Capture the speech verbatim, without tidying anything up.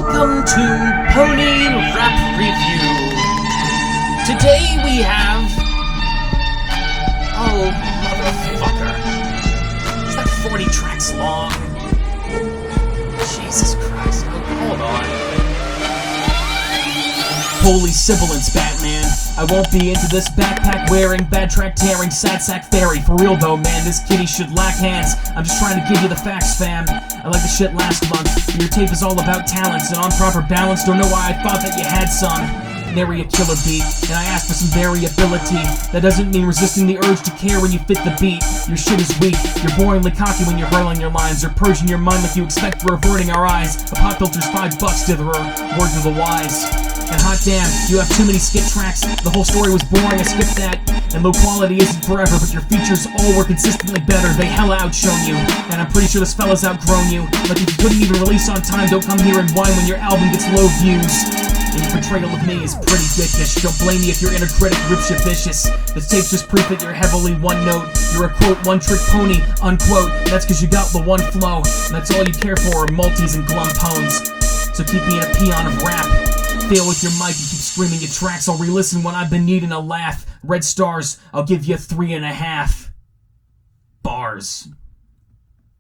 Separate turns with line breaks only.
Welcome to Pony Rap Review. Today we have... Oh, motherfucker. Is that forty tracks long? Jesus Christ. Hold on. Holy sibilance, Batman. I won't be into this backpack-wearing, bad-track-tearing, sad-sack fairy. For real though, man, this kitty should lack hands. I'm just trying to give you the facts, fam. I like the shit last month. Your tape is all about talents and on proper balance. Don't know why I thought that you had some. Nary a killer beat, and I asked for some variability. That doesn't mean resisting the urge to care when you fit the beat. Your shit is weak, you're boringly cocky when you're hurling your lines, or purging your mind like you expect for averting our eyes. A pop filter's five bucks, ditherer, words of the wise. And hot damn, you have too many skip tracks. The whole story was boring, I skipped that. And low quality isn't forever, but your features all were consistently better. They hella outshone you, and I'm pretty sure this fella's outgrown you. Like if you couldn't even release on time, don't come here and whine when your album gets low views. And your portrayal of me is pretty dickish. Don't blame me if your inner critic rips you vicious. This tape's just proof that you're heavily one note. You're a quote, one trick pony, unquote. That's cause you got the one flow, and that's all you care for are multis and glum pones. So keep being a peon of rap. Fail with your mic and keep screaming your tracks. I'll re-listen when I've been needing a laugh. Red stars, I'll give you three and a half bars.